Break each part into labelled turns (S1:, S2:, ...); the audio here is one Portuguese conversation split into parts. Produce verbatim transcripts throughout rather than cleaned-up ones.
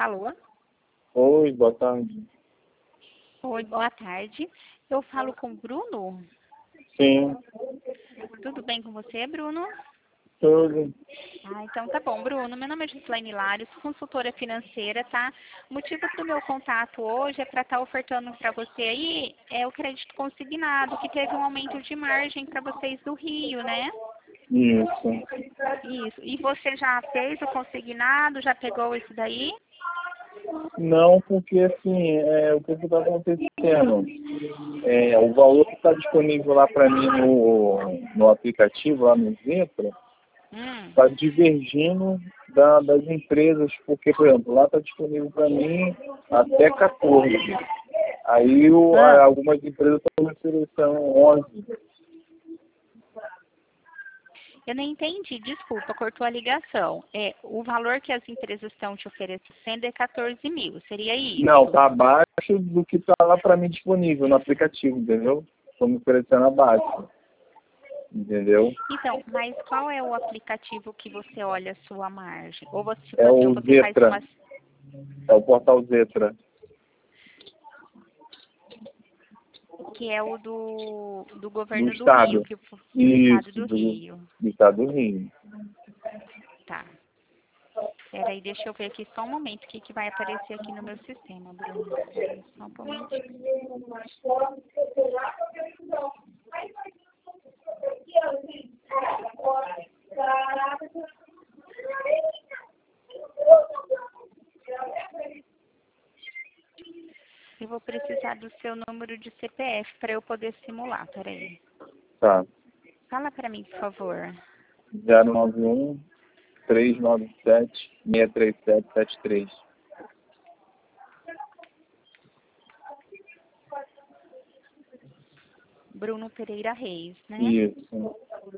S1: Alô?
S2: Oi, boa tarde.
S1: Oi, boa tarde. Eu falo com o Bruno?
S2: Sim,
S1: Tudo bem com você, Bruno?
S2: tudo.
S1: Ah, então tá bom, Bruno. Meu nome é Gislaine Hilário, sou consultora financeira, tá? O motivo do meu contato hoje é para estar ofertando para você aí é o crédito consignado, que teve um aumento de margem para vocês do Rio, né?
S2: Isso.
S1: Isso. E você já fez o consignado? Já pegou isso daí?
S2: Não, porque assim, é, o que está acontecendo? É, o valor que está disponível lá para mim no, no aplicativo, lá no Zetro,
S1: Hum.
S2: está divergindo da, das empresas, porque, por exemplo, lá está disponível para mim até quatorze. Aí o,
S1: Ah.
S2: algumas empresas estão oferecendo onze.
S1: Eu não entendi, desculpa, cortou a ligação. É, o valor que as empresas estão te oferecendo é quatorze mil, seria isso?
S2: Não, está abaixo do que está lá para mim disponível no aplicativo, entendeu? Estão me oferecendo abaixo. Entendeu?
S1: Então, mas qual é o aplicativo que você olha a sua margem? Ou você, tipo
S2: É
S1: assim,
S2: o
S1: ou você faz
S2: Zetra.
S1: uma...
S2: É o portal Zetra.
S1: que é o do, do
S2: Do
S1: governo do
S2: Estado.
S1: Rio, que, do
S2: Isso,
S1: estado do
S2: do,
S1: Rio.
S2: do Estado do Rio.
S1: Tá. Peraí, deixa eu ver aqui só um momento o que, que vai aparecer aqui no meu sistema, Bruno. Peraí, só um momentinho. Eu vou precisar do seu número de C P F para eu poder simular, peraí.
S2: Tá.
S1: Fala para mim, por favor.
S2: zero nove um, três nove sete, seis três sete sete três.
S1: Bruno Pereira Reis, né?
S2: Isso.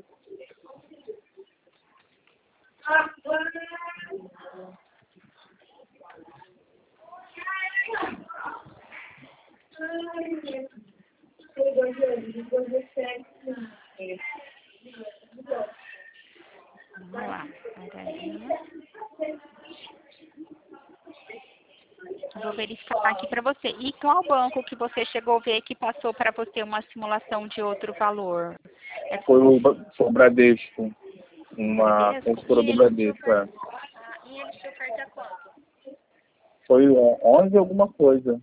S1: Vamos lá, peraí. Vou verificar aqui para você. E qual banco que você chegou a ver que passou para você uma simulação de outro valor? É
S2: Foi o, foi o Bradesco. Uma
S1: Bradesco?
S2: consultora
S1: E
S2: do
S1: ele te
S2: Bradesco,
S1: oferta,
S2: é.
S1: ah, e ele te oferta quanto?
S2: Foi onze alguma coisa.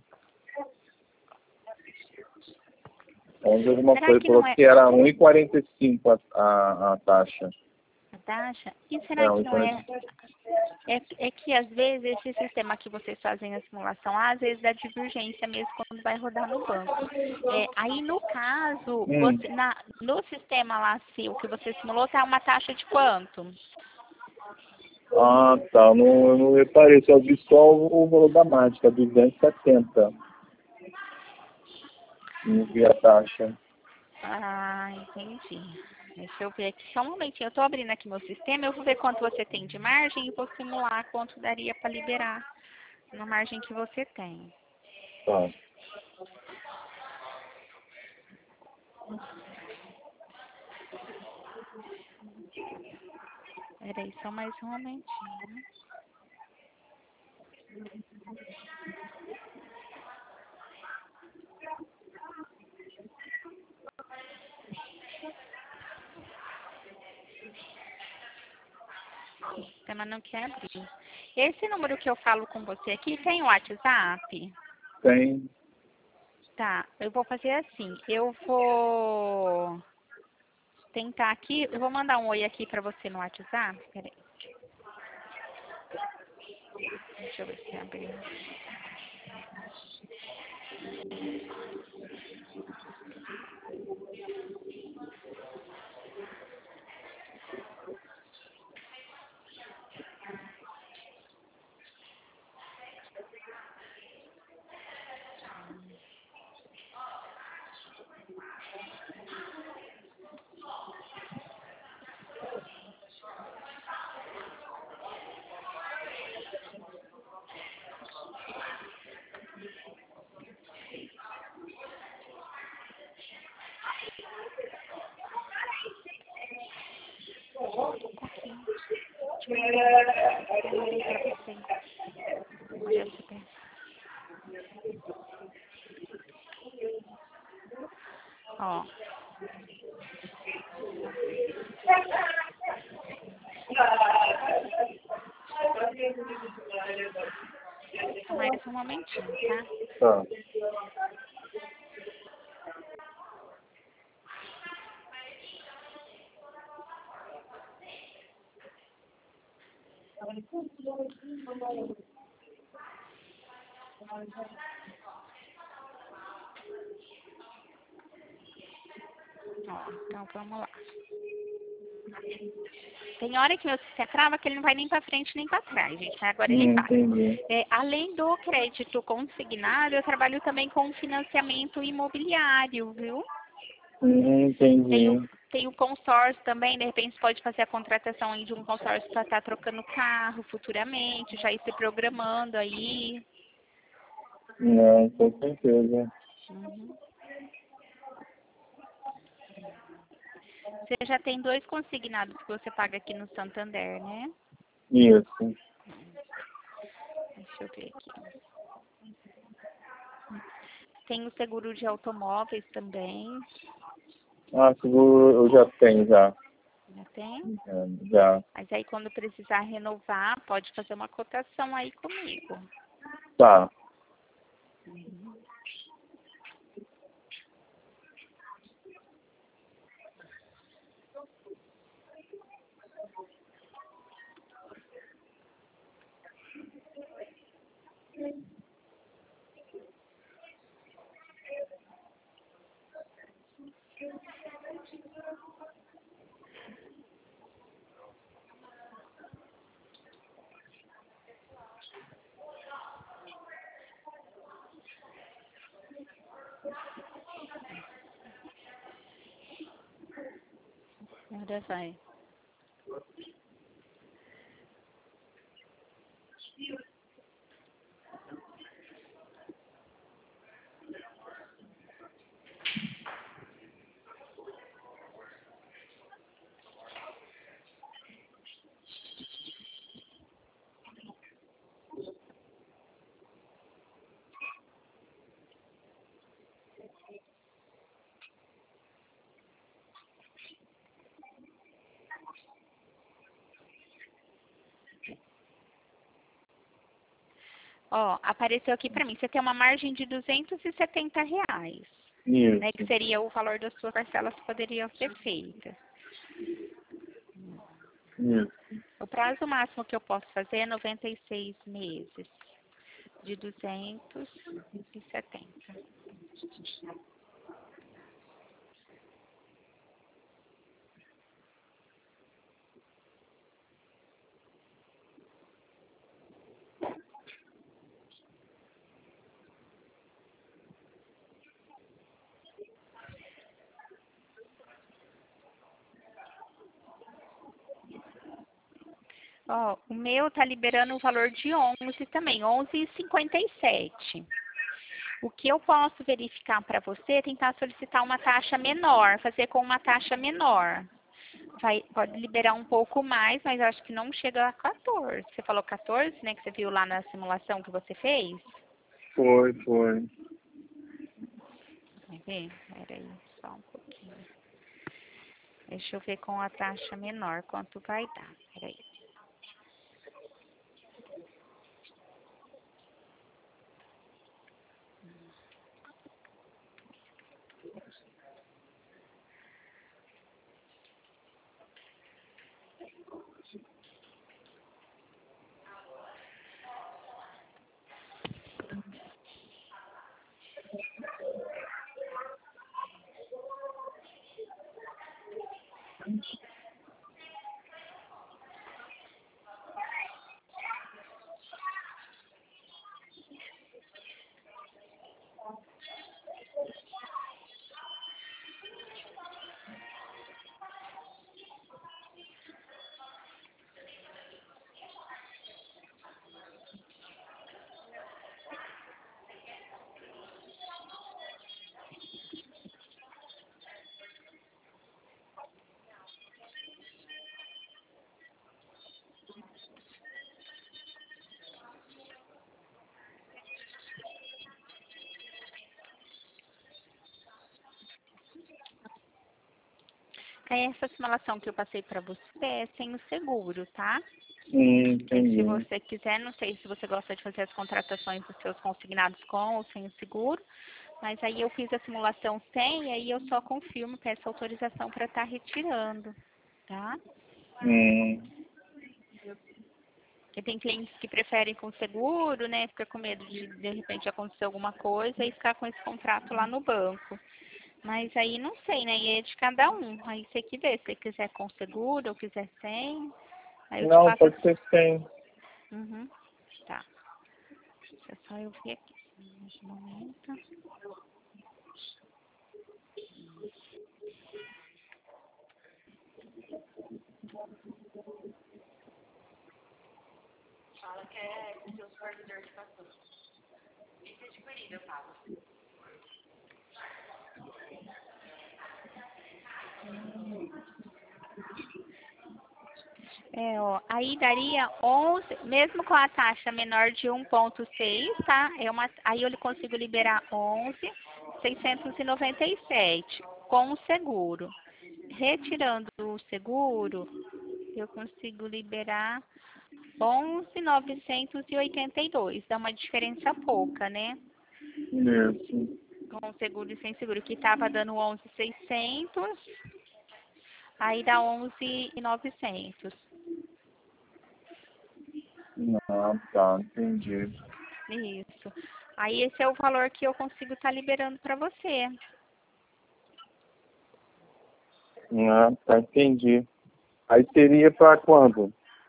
S2: onze alguma
S1: Será
S2: coisa.
S1: que
S2: Falou
S1: não é
S2: que era um e quarenta e cinco a, a, a taxa.
S1: a taxa? E será
S2: É,
S1: que
S2: um e
S1: não
S2: quarenta e
S1: é...
S2: cinco.
S1: É, é que às vezes esse sistema que vocês fazem a simulação, às vezes dá divergência mesmo quando vai rodar no banco. É, aí no caso,
S2: Hum.
S1: você, na, no sistema lá, se o que você simulou, tá uma taxa de quanto?
S2: Ah, tá. Não, eu não reparei. Só vi só o, o valor da mágica, duzentos e setenta. Não vi a taxa.
S1: Ah, entendi. Deixa eu ver aqui só um momentinho. Eu tô abrindo aqui meu sistema, eu vou ver quanto você tem de margem e vou simular quanto daria para liberar na margem que você tem.
S2: Tá.
S1: Peraí, só mais um momentinho. O sistema não quer abrir. Esse número que eu falo com você aqui tem o WhatsApp?
S2: Tem.
S1: Tá, eu vou fazer assim. Eu vou tentar aqui, eu vou mandar um oi aqui pra você no WhatsApp. Peraí. Deixa eu ver se abriu. Aqui. Deixa eu mandar. Eu mandei pra você. Número Ó. Só mais um momentinho, tá?
S2: Tá.
S1: Ó, então vamos lá. Tem hora que meu sistema trava que ele não vai nem para frente nem para trás, gente. Mas agora ele
S2: Hum,
S1: vai.
S2: entendi.
S1: É, além do crédito consignado, eu trabalho também com financiamento imobiliário, viu?
S2: Hum,
S1: Tem o,
S2: entendi.
S1: tem o consórcio também, de repente você pode fazer a contratação aí de um consórcio para estar trocando carro futuramente, já ir se programando aí.
S2: Não, com certeza.
S1: Uhum. Você já tem dois consignados que você paga aqui no Santander, né?
S2: Isso.
S1: Deixa eu ver aqui. Tem o seguro de automóveis também.
S2: Ah, seguro eu já tenho, já.
S1: Já tem?
S2: É, já.
S1: Mas aí quando precisar renovar, pode fazer uma cotação aí comigo.
S2: Tá.
S1: Uhum. Agora vai. Ó, apareceu aqui pra mim. Você tem uma margem de duzentos e setenta reais, né? Que
S2: Isso.
S1: seria o valor das suas parcelas que poderiam ser feitas.
S2: Isso.
S1: O prazo máximo que eu posso fazer é noventa e seis meses, de duzentos e setenta. Ó, o meu tá liberando o valor de onze também, onze e cinquenta e sete. O que eu posso verificar para você é tentar solicitar uma taxa menor, fazer com uma taxa menor. Vai, pode liberar um pouco mais, mas eu acho que não chega a quatorze. Você falou quatorze, né? Que você viu lá na simulação que você fez?
S2: Foi, foi.
S1: Quer ver? Peraí, só um pouquinho. Deixa eu ver com a taxa menor quanto vai dar. Peraí. essa simulação que eu passei para você é sem o seguro, tá?
S2: Hum,
S1: E
S2: entendi.
S1: se você quiser, não sei se você gosta de fazer as contratações dos seus consignados com ou sem o seguro, mas aí eu fiz a simulação sem, e aí eu só confirmo, peço autorização para estar retirando, tá?
S2: Hum,
S1: Porque tem clientes que preferem com seguro, né? Fica com medo de, de repente, acontecer alguma coisa e ficar com esse contrato lá no banco. Mas aí não sei, né? E é de cada um. Aí você que vê, se você quiser com seguro ou quiser sem. Aí eu te
S2: não,
S1: passo.
S2: pode ser sem.
S1: Uhum. Tá. Deixa eu só eu ver aqui. Nesse momento. Fala que é o seu supervisor que passou. Isso é adquirido, eu falo. É, ó, aí daria onze, mesmo com a taxa menor de um ponto seis, tá? É uma, aí eu consigo liberar onze mil seiscentos e noventa e sete com o seguro. Retirando o seguro, eu consigo liberar onze mil novecentos e oitenta e dois. Dá uma diferença pouca, né?
S2: Isso.
S1: Com seguro e sem seguro, que estava dando onze mil e seiscentos, aí dá onze mil e novecentos.
S2: Ah, tá, entendi.
S1: Isso. Aí esse é o valor que eu consigo estar liberando para você.
S2: Ah, tá, entendi. Aí seria para quando?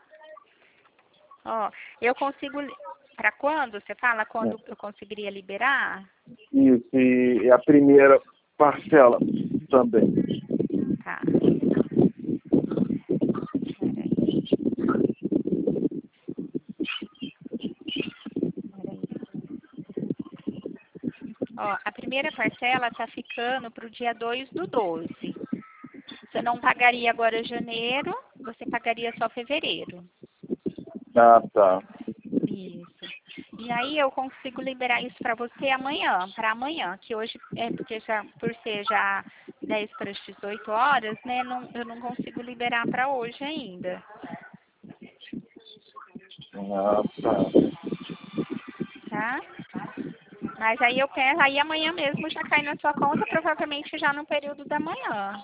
S1: Ó, eu consigo. Para quando? Você fala
S2: É.
S1: quando eu conseguiria liberar?
S2: Isso, e a primeira parcela também.
S1: Tá. Peraí. Peraí. Ó, a primeira parcela tá ficando para o dia dois do doze. Você não pagaria agora janeiro, você pagaria só fevereiro.
S2: Ah, tá.
S1: Isso. E aí eu consigo liberar isso para você amanhã, para amanhã, que hoje é porque já por ser já dez para as dezoito horas, né, não, eu não consigo liberar para hoje ainda,
S2: Ah, tá.
S1: tá? Mas aí eu penso, aí amanhã mesmo já cai na sua conta, provavelmente já no período da manhã,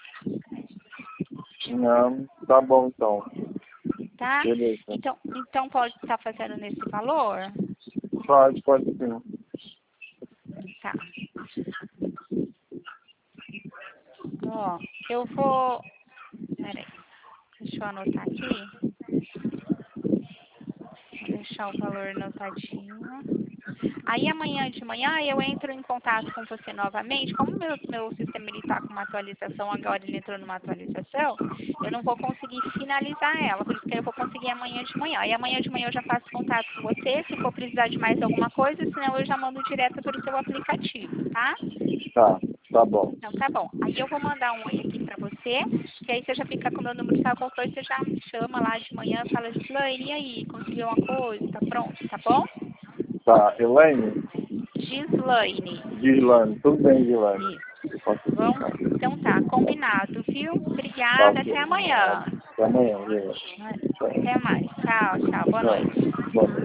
S2: Não, tá bom então.
S1: tá?
S2: Beleza.
S1: Então, então pode estar fazendo nesse valor?
S2: Pode, pode sim.
S1: Tá. Ó, eu vou. Peraí, deixa eu anotar aqui. Vou deixar o valor anotadinho. Aí amanhã de manhã eu entro em contato com você novamente. Como meu, meu sistema está com uma atualização, agora ele entrou numa atualização, eu não vou conseguir finalizar ela, por isso que eu vou conseguir amanhã de manhã. E amanhã de manhã eu já faço contato com você, se for precisar de mais alguma coisa, senão eu já mando direto pelo seu aplicativo, tá?
S2: Tá, tá bom.
S1: Então tá bom. Aí eu vou mandar um oi aqui pra você, que aí você já fica com o meu número, sabe qual coisa, você já me chama lá de manhã, fala, Gislaine, e aí, conseguiu uma coisa? Tá pronto, tá bom?
S2: Tá, Elaine?
S1: Gislaine.
S2: Gislaine, tudo bem, Gislaine.
S1: Isso.
S2: Pode
S1: Vamos?
S2: ficar.
S1: Então tá, combinado, viu?
S2: Tá,
S1: Obrigada,
S2: ok.
S1: até amanhã.
S2: Até amanhã, Gislaine.
S1: Até mais. Tchau, tchau. Boa
S2: Tchau.
S1: noite.
S2: Boa noite.